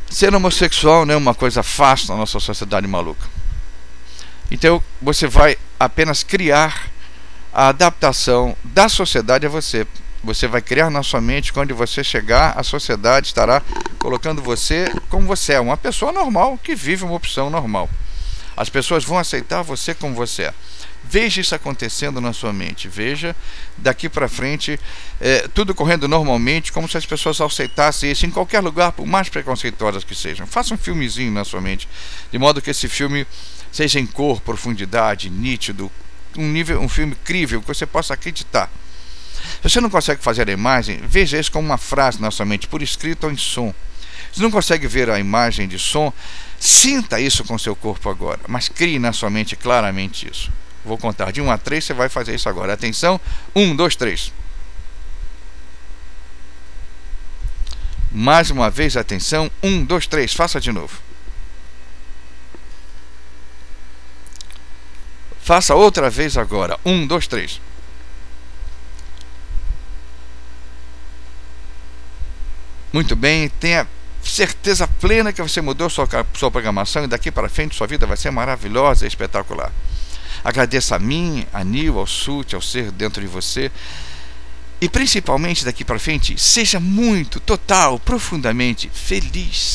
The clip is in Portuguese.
Ser homossexual não é uma coisa fácil na nossa sociedade maluca. Então você vai apenas criar a adaptação da sociedade a você. Você vai criar na sua mente, quando você chegar, a sociedade estará colocando você como você é, uma pessoa normal que vive uma opção normal. As pessoas vão aceitar você como você é. Veja isso acontecendo na sua mente. Veja daqui para frente tudo correndo normalmente, como se as pessoas aceitassem isso em qualquer lugar, por mais preconceituosas que sejam. Faça um filmezinho na sua mente, de modo que esse filme seja em cor, profundidade, nítido, um filme crível que você possa acreditar. Se você não consegue fazer a imagem, veja isso como uma frase na sua mente, por escrito ou em som. Se não consegue ver a imagem de som, sinta isso com seu corpo agora, mas crie na sua mente claramente isso. Vou contar de 1 a 3, você vai fazer isso agora. Atenção, 1, 2, 3. Mais uma vez, atenção, 1, 2, 3, faça de novo. Faça outra vez agora, 1, 2, 3. Muito bem, tenha certeza plena que você mudou sua programação e daqui para frente sua vida vai ser maravilhosa e espetacular. Agradeça a mim, a Nil, ao Sut, ao ser dentro de você. E principalmente daqui para frente, seja muito, total, profundamente feliz.